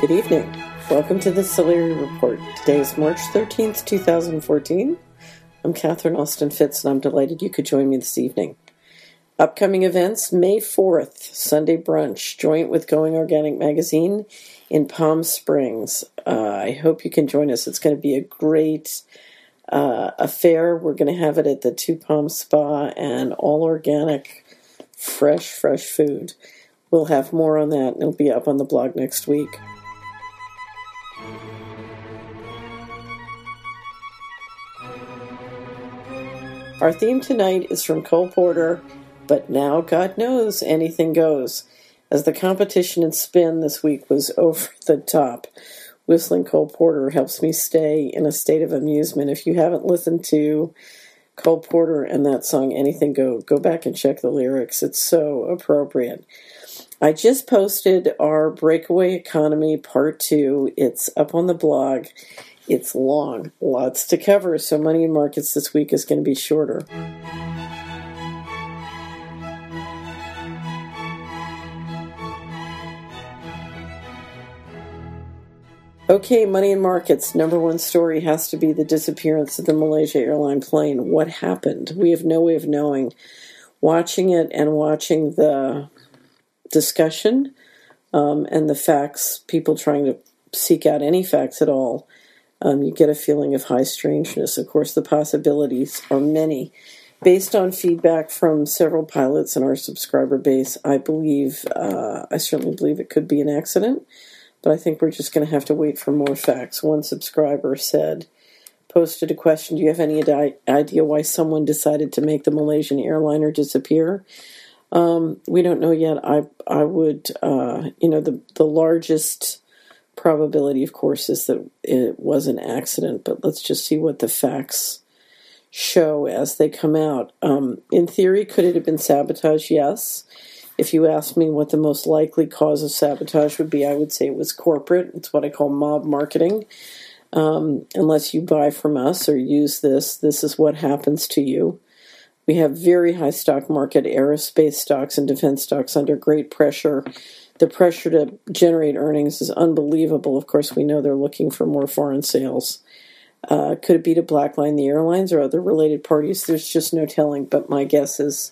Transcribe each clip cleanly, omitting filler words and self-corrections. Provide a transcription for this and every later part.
Good evening. Welcome to the Solari Report. Today is March 13th, 2014. I'm Catherine Austin Fitz, and I'm delighted you could join me this evening. Upcoming events, May 4th, Sunday brunch, joint with Going Organic Magazine in Palm Springs. I hope you can join us. It's going to be a great affair. We're going to have it at the Two Palms Spa, and all organic, fresh food. We'll have more on that, and it'll be up on the blog next week. Our theme tonight is from Cole Porter, but now, God knows, anything goes. As the competition in spin this week was over the top, whistling Cole Porter helps me stay in a state of amusement. If you haven't listened to Cole Porter and that song, Anything Go back and check the lyrics. It's so appropriate. I just posted our Breakaway Economy Part 2. It's up on the blog. It's long, lots to cover, so Money in Markets this week is going to be shorter. Okay, Money in Markets. Number one story has to be the disappearance of the Malaysia airline plane. What happened? We have no way of knowing. Watching it and watching the discussion and the facts, people trying to seek out any facts at all, you get a feeling of high strangeness. Of course, the possibilities are many. Based on feedback from several pilots in our subscriber base, I certainly believe it could be an accident, but I think we're just going to have to wait for more facts. One subscriber posted a question, do you have any idea why someone decided to make the Malaysian airliner disappear? We don't know yet. I would, the largest probability, of course, is that it was an accident, but let's just see what the facts show as they come out. In theory, could it have been sabotage? Yes. If you ask me what the most likely cause of sabotage would be, I would say it was corporate. It's what I call mob marketing. Unless you buy from us or use this is what happens to you. We have very high stock market, aerospace stocks and defense stocks under great pressure. The pressure to generate earnings is unbelievable. Of course, we know they're looking for more foreign sales. Could it be to Blackline the airlines or other related parties? There's just no telling, but my guess is,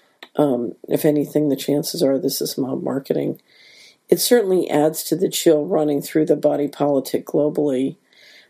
if anything, the chances are this is mob marketing. It certainly adds to the chill running through the body politic globally.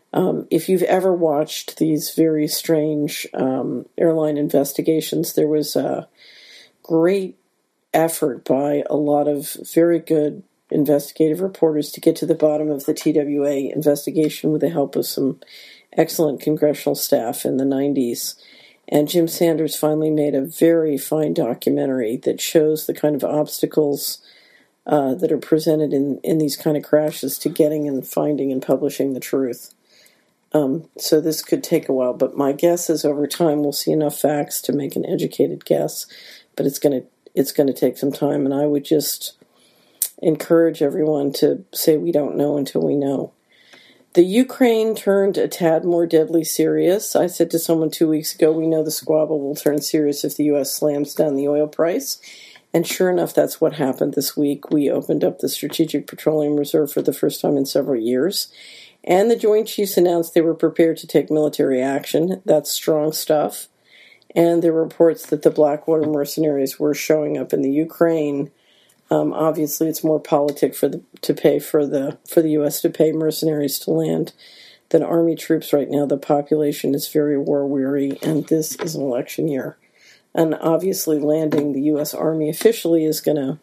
If you've ever watched these very strange airline investigations, there was a great effort by a lot of very good investigative reporters to get to the bottom of the TWA investigation with the help of some excellent congressional staff in the 90s. And Jim Sanders finally made a very fine documentary that shows the kind of obstacles that are presented in these kind of crashes to getting and finding and publishing the truth. So this could take a while, but my guess is over time we'll see enough facts to make an educated guess, but it's going to take some time, and I would just encourage everyone to say we don't know until we know. The Ukraine turned a tad more deadly serious. I said to someone 2 weeks ago, we know the squabble will turn serious if the U.S. slams down the oil price, and sure enough, that's what happened this week. We opened up the Strategic Petroleum Reserve for the first time in several years, and the Joint Chiefs announced they were prepared to take military action. That's strong stuff. And there were reports that the Blackwater mercenaries were showing up in the Ukraine. Obviously, it's more politic for the U.S. to pay mercenaries to land than Army troops right now. The population is very war weary, and this is an election year. And obviously, landing the U.S. Army officially is going to,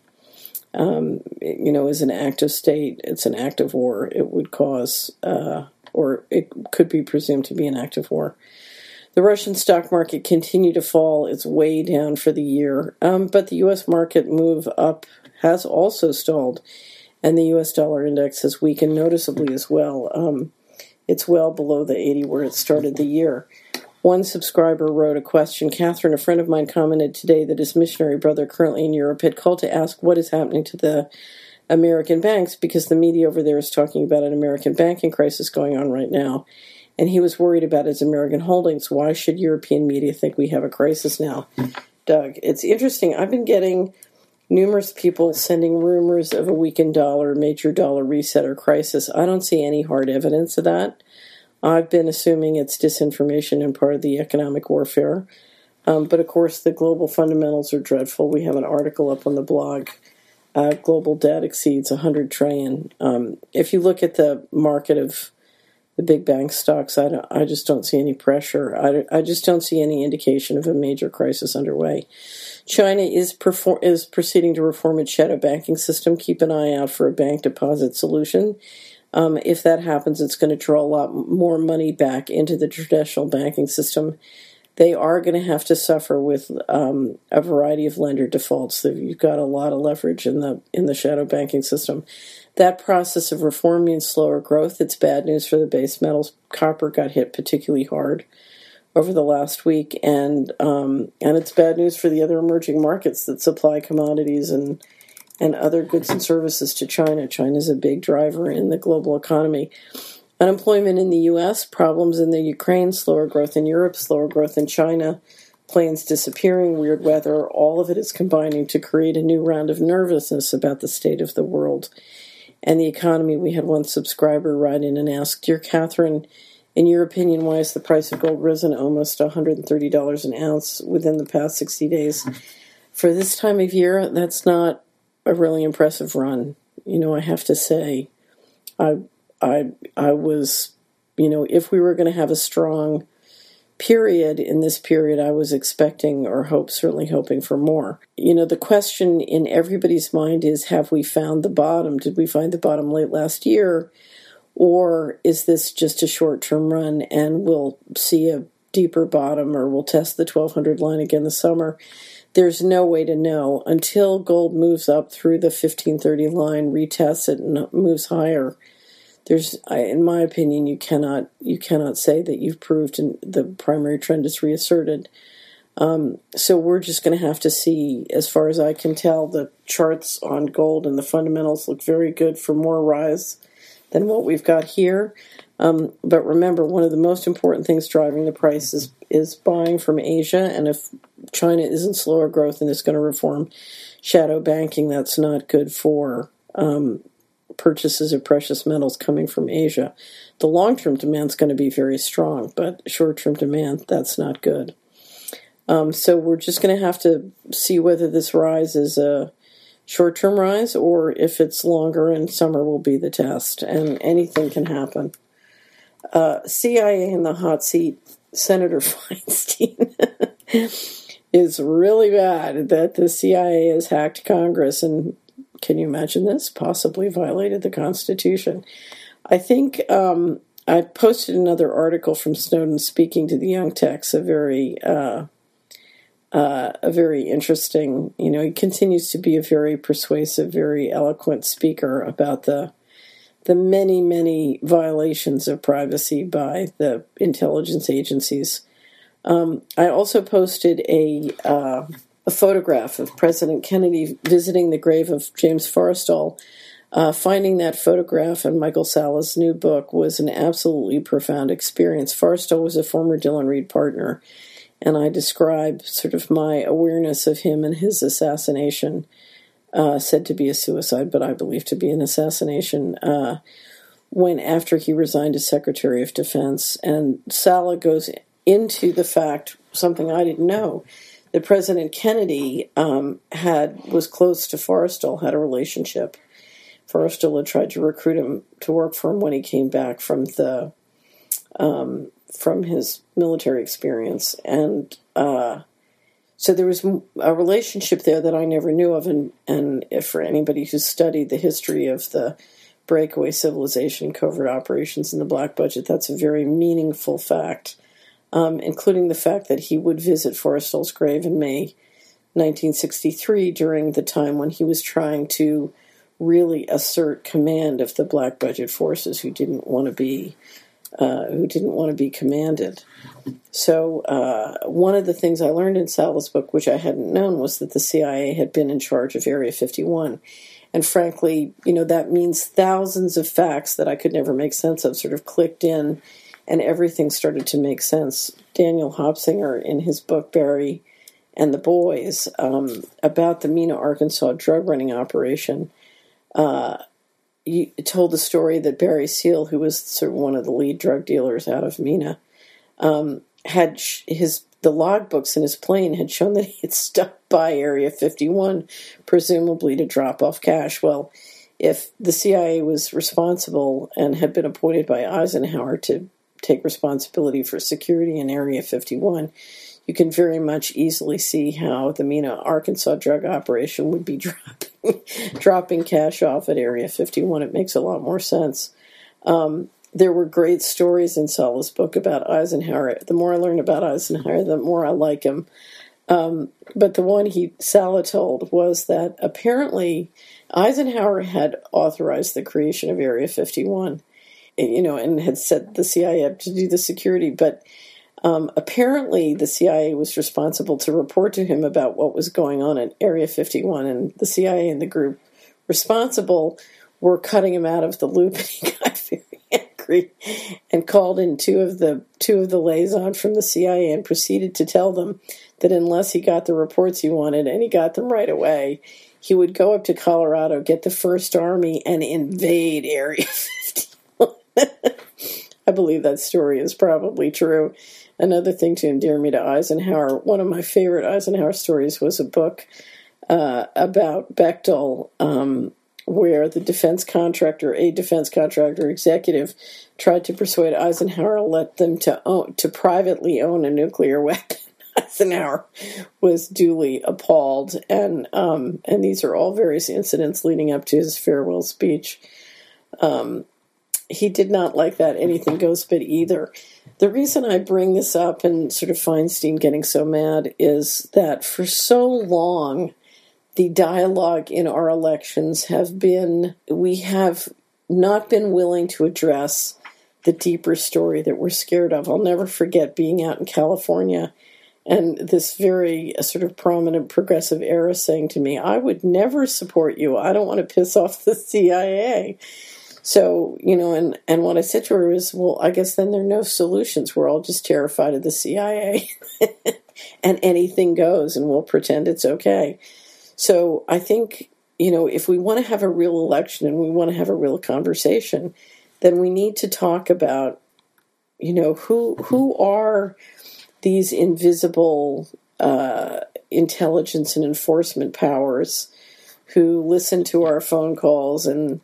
is an active state. It's an act of war. It would cause, or it could be presumed to be an act of war. The Russian stock market continued to fall. It's way down for the year. But the U.S. market move up has also stalled, and the U.S. dollar index has weakened noticeably as well. It's well below the 80 where it started the year. One subscriber wrote a question. Catherine, a friend of mine, commented today that his missionary brother currently in Europe had called to ask what is happening to the American banks because the media over there is talking about an American banking crisis going on right now. And he was worried about his American holdings. Why should European media think we have a crisis now? Doug, it's interesting. I've been getting numerous people sending rumors of a weakened dollar, major dollar reset or crisis. I don't see any hard evidence of that. I've been assuming it's disinformation and part of the economic warfare. But of course, the global fundamentals are dreadful. We have an article up on the blog. Global debt exceeds $100 trillion. If you look at the market of the big bank stocks, I just don't see any pressure. I just don't see any indication of a major crisis underway. China is proceeding to reform its shadow banking system. Keep an eye out for a bank deposit solution. If that happens, it's going to draw a lot more money back into the traditional banking system. They are going to have to suffer with a variety of lender defaults. You've got a lot of leverage in the shadow banking system. That process of reform means slower growth. It's bad news for the base metals. Copper got hit particularly hard over the last week, and it's bad news for the other emerging markets that supply commodities and other goods and services to China. China's a big driver in the global economy. Unemployment in the U.S., problems in the Ukraine, slower growth in Europe, slower growth in China, planes disappearing, weird weather, all of it is combining to create a new round of nervousness about the state of the world and the economy. We had one subscriber write in and ask, Dear Catherine, in your opinion, why has the price of gold risen almost $130 an ounce within the past 60 days? For this time of year, that's not a really impressive run. I have to say, I was, if we were going to have a strong period in this period, I was expecting or certainly hoping for more. The question in everybody's mind is, have we found the bottom? Did we find the bottom late last year? Or is this just a short-term run and we'll see a deeper bottom, or we'll test the 1200 line again this summer? There's no way to know until gold moves up through the 1530 line, retests it, and moves higher. In my opinion, you cannot say that you've proved the primary trend is reasserted. So we're just going to have to see. As far as I can tell, the charts on gold and the fundamentals look very good for more rise than what we've got here. But remember, one of the most important things driving the price is buying from Asia. And if China is in slower growth and is going to reform shadow banking, that's not good for purchases of precious metals coming from Asia. The long-term demand is going to be very strong, but short-term demand, that's not good. So we're just going to have to see whether this rise is a short-term rise or if it's longer, and summer will be the test, and anything can happen. CIA in the hot seat, Senator Feinstein is really bad that the CIA has hacked Congress, and can you imagine this? Possibly violated the Constitution. I think I posted another article from Snowden speaking to the Young Techs, a very interesting, he continues to be a very persuasive, very eloquent speaker about the many, many violations of privacy by the intelligence agencies. I also posted a photograph of President Kennedy visiting the grave of James Forrestal. Finding that photograph in Michael Sala's new book was an absolutely profound experience. Forrestal was a former Dillon Read partner, and I describe sort of my awareness of him and his assassination, said to be a suicide, but I believe to be an assassination, when after he resigned as Secretary of Defense. And Sala goes into the fact, something I didn't know, that President Kennedy was close to Forrestal, had a relationship. Forrestal had tried to recruit him to work for him when he came back from his military experience, and so there was a relationship there that I never knew of. And if for anybody who's studied the history of the breakaway civilization, covert operations in the Black Budget, that's a very meaningful fact. Including the fact that he would visit Forrestal's grave in May 1963 during the time when he was trying to really assert command of the Black Budget forces who didn't want to be commanded. So one of the things I learned in Sala's book, which I hadn't known, was that the CIA had been in charge of Area 51. And frankly, that means thousands of facts that I could never make sense of sort of clicked in, and everything started to make sense. Daniel Hopsinger, in his book, Barry and the boys about the Mena, Arkansas drug running operation. You told the story that Barry Seal, who was sort of one of the lead drug dealers out of Mena, had the logbooks in his plane had shown that he had stopped by Area 51, presumably to drop off cash. Well, if the CIA was responsible and had been appointed by Eisenhower to take responsibility for security in Area 51, you can very much easily see how the Mena, Arkansas drug operation would be dropping cash off at Area 51. It makes a lot more sense. There were great stories in Salah's book about Eisenhower. The more I learn about Eisenhower, the more I like him. But the one Salah told was that apparently Eisenhower had authorized the creation of Area 51, and had set the CIA up to do the security. But apparently the CIA was responsible to report to him about what was going on at Area 51, and the CIA and the group responsible were cutting him out of the loop, and he got very angry and called in two of the liaisons from the CIA and proceeded to tell them that unless he got the reports he wanted, and he got them right away, he would go up to Colorado, get the First Army, and invade Area 51. I believe that story is probably true. Another thing to endear me to Eisenhower, one of my favorite Eisenhower stories was a book about Bechtel, where a defense contractor executive tried to persuade Eisenhower to let them to privately own a nuclear weapon. Eisenhower was duly appalled, and these are all various incidents leading up to his farewell speech. He did not like that anything goes bit either. The reason I bring this up and sort of Feinstein getting so mad is that for so long, the dialogue in our elections we have not been willing to address the deeper story that we're scared of. I'll never forget being out in California and this very sort of prominent progressive era saying to me, I would never support you. I don't want to piss off the CIA. So, and what I said to her is, well, I guess then there are no solutions. We're all just terrified of the CIA and anything goes and we'll pretend it's okay. So I think, if we want to have a real election and we want to have a real conversation, then we need to talk about, who are these invisible intelligence and enforcement powers who listen to our phone calls and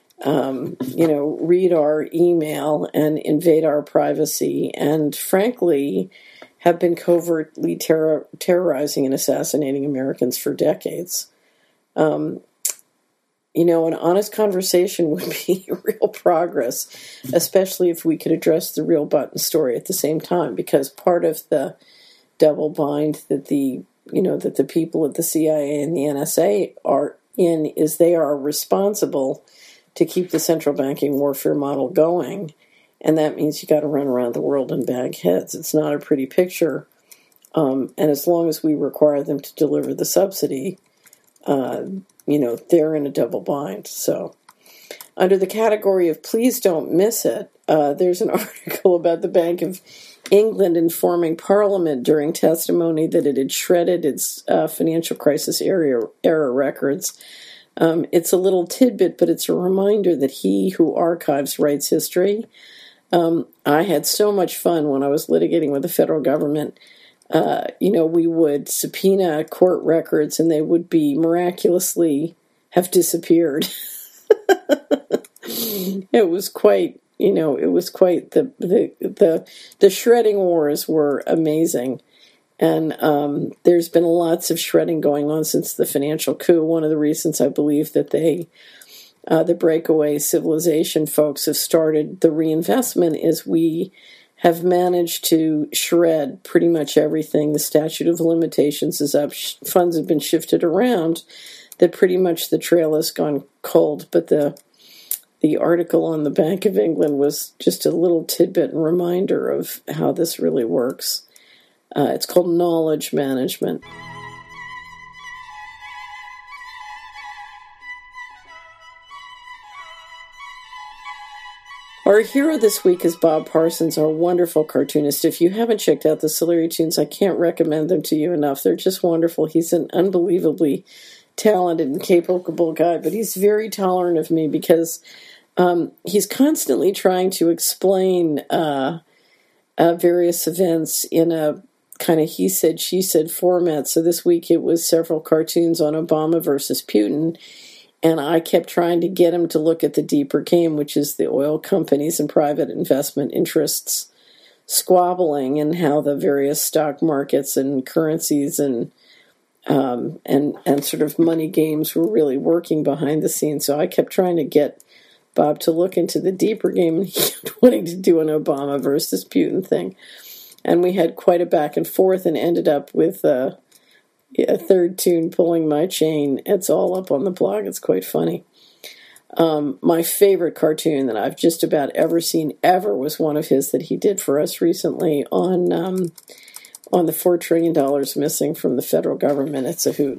read our email and invade our privacy and, frankly, have been covertly terrorizing and assassinating Americans for decades. An honest conversation would be real progress, especially if we could address the real button story at the same time, because part of the double bind that the people at the CIA and the NSA are in is they are responsible to keep the central banking warfare model going. And that means you got to run around the world and bag heads. It's not a pretty picture. And as long as we require them to deliver the subsidy, they're in a double bind. So under the category of please don't miss it, there's an article about the Bank of England informing Parliament during testimony that it had shredded its financial crisis era records. It's a little tidbit, but it's a reminder that he who archives writes history. I had so much fun when I was litigating with the federal government. We would subpoena court records and they would be miraculously have disappeared. It was quite the shredding wars were amazing. And there's been lots of shredding going on since the financial coup. One of the reasons I believe that the breakaway civilization folks have started the reinvestment is we have managed to shred pretty much everything. The statute of limitations is up. Funds have been shifted around. That pretty much the trail has gone cold. But the article on the Bank of England was just a little tidbit and reminder of how this really works. It's called knowledge management. Our hero this week is Bob Parsons, our wonderful cartoonist. If you haven't checked out the Celery Tunes, I can't recommend them to you enough. They're just wonderful. He's an unbelievably talented and capable guy, but he's very tolerant of me because he's constantly trying to explain various events in a kind of he said, she said format. So this week it was several cartoons on Obama versus Putin. And I kept trying to get him to look at the deeper game, which is the oil companies and private investment interests squabbling and how the various stock markets and currencies and sort of money games were really working behind the scenes. So I kept trying to get Bob to look into the deeper game, and he kept wanting to do an Obama versus Putin thing. And we had quite a back and forth and ended up with a third tune pulling my chain. It's all up on the blog. It's quite funny. My favorite cartoon that I've just about ever seen ever was one of his that he did for us recently on the $4 trillion missing from the federal government. It's a hoot.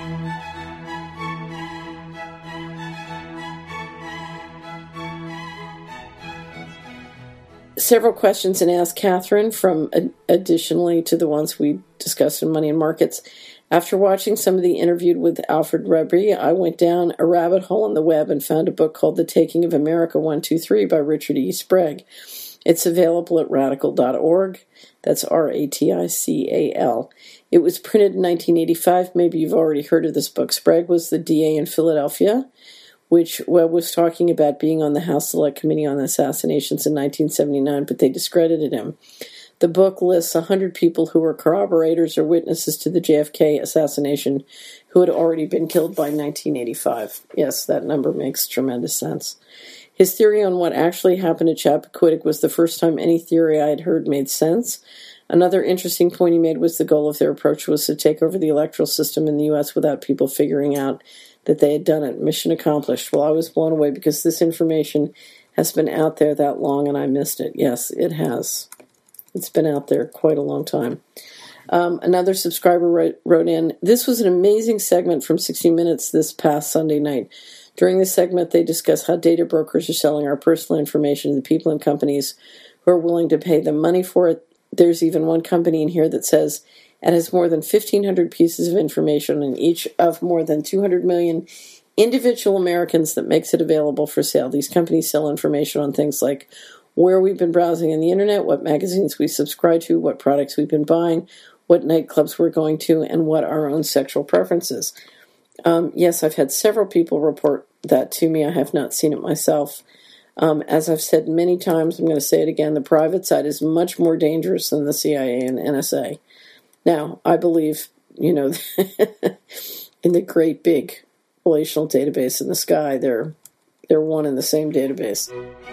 Several questions in Ask Catherine from additionally to the ones we discussed in Money and Markets. After watching some of the interviewed with Alfred Ruby, I went down a rabbit hole in the web and found a book called The Taking of America 123 by Richard E. Sprague. It's available at ratical.org. That's RATICAL. It was printed in 1985. Maybe you've already heard of this book. Sprague was the DA in Philadelphia, which was talking about being on the House Select Committee on Assassinations in 1979, but they discredited him. The book lists 100 people who were corroborators or witnesses to the JFK assassination who had already been killed by 1985. Yes, that number makes tremendous sense. His theory on what actually happened to Chappaquiddick was the first time any theory I had heard made sense. Another interesting point he made was the goal of their approach was to take over the electoral system in the U.S. without people figuring out that they had done it. Mission accomplished. Well, I was blown away because this information has been out there that long and I missed it. Yes, it has. It's been out there quite a long time. Another subscriber wrote in, this was an amazing segment from 60 Minutes this past Sunday night. During this segment, they discuss how data brokers are selling our personal information to the people and companies who are willing to pay them money for it. There's even one company in here that says it has more than 1,500 pieces of information on each of more than 200 million individual Americans that makes it available for sale. These companies sell information on things like where we've been browsing on the internet, what magazines we subscribe to, what products we've been buying, what nightclubs we're going to, and what our own sexual preferences. Yes, I've had several people report that to me. I have not seen it myself. As I've said many times, I'm going to say it again, the private side is much more dangerous than the CIA and NSA. Now, I believe, in the great big relational database in the sky, they're one in the same database.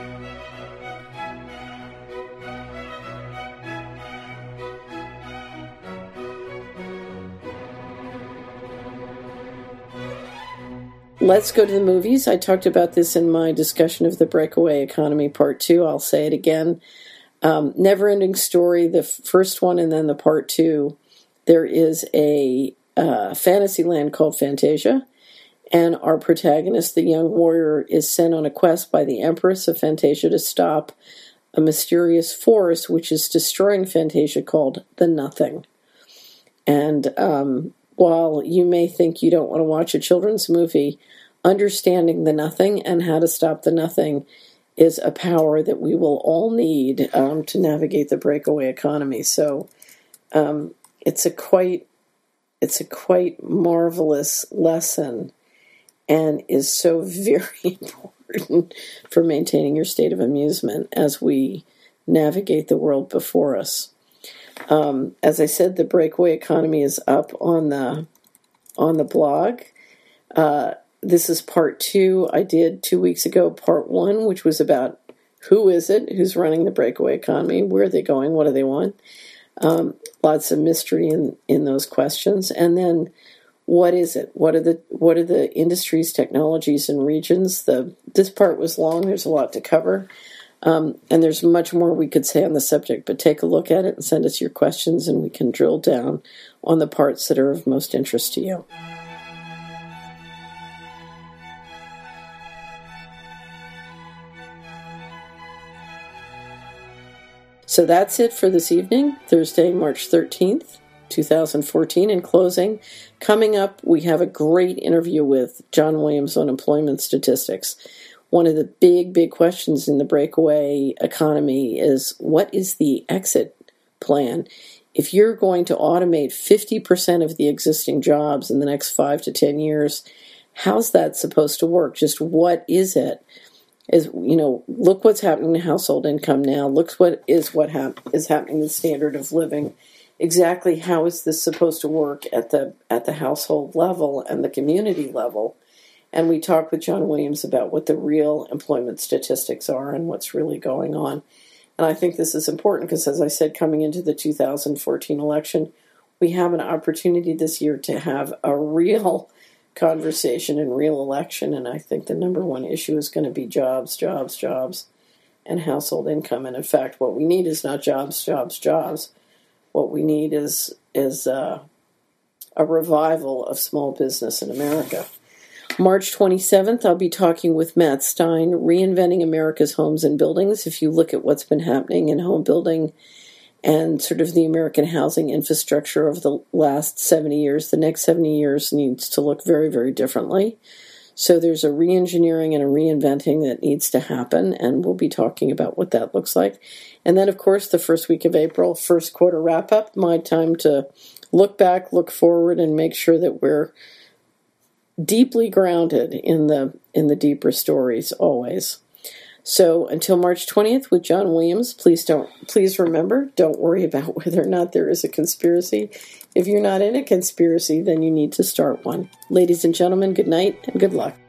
Let's go to the movies. I talked about this in my discussion of the Breakaway Economy Part 2. I'll say it again. Never-ending story, the first one and then the Part 2. There is a fantasy land called Fantasia, and our protagonist, the young warrior, is sent on a quest by the Empress of Fantasia to stop a mysterious force which is destroying Fantasia called the Nothing. And while you may think you don't want to watch a children's movie, understanding the Nothing and how to stop the Nothing is a power that we will all need to navigate the breakaway economy. So it's a quite marvelous lesson and is so very important for maintaining your state of amusement as we navigate the world before us. As I said, the breakaway economy is up on the blog. This is part 2. I did 2 weeks ago part 1, which was about who is it, who's running the breakaway economy, where are they going, what do they want. Lots of mystery in those questions. And then what is it? What are the industries, technologies, and regions? This part was long. There's a lot to cover. And there's much more we could say on the subject, but take a look at it and send us your questions and we can drill down on the parts that are of most interest to you. So that's it for this evening, Thursday, March 13th, 2014. In closing, coming up, we have a great interview with John Williams on employment statistics. One of the big questions in the breakaway economy is, what is the exit plan? If you're going to automate 50% of the existing jobs in the next 5 to 10 years, how's that supposed to work? Just what is it? Look what's happening to household income now. Look what is happening to the standard of living. Exactly how is this supposed to work at the household level and the community level? And we talked with John Williams about what the real employment statistics are and what's really going on. And I think this is important because, as I said, coming into the 2014 election, we have an opportunity this year to have a real conversation and real election. And I think the number one issue is going to be jobs, and household income. And in fact, what we need is not jobs. What we need is a revival of small business in America. March 27th, I'll be talking with Matt Stein, Reinventing America's Homes and Buildings. If you look at what's been happening in home building and sort of the American housing infrastructure over the last 70 years, the next 70 years needs to look very, very differently. So there's a re-engineering and a reinventing that needs to happen, and we'll be talking about what that looks like. And then, of course, the first week of April, first quarter wrap-up, my time to look back, look forward, and make sure that we're deeply grounded in the deeper stories always. So until March 20th with John Williams, please remember, don't worry about whether or not there is a conspiracy. If you're not in a conspiracy, then you need to start one. Ladies and gentlemen, good night and good luck.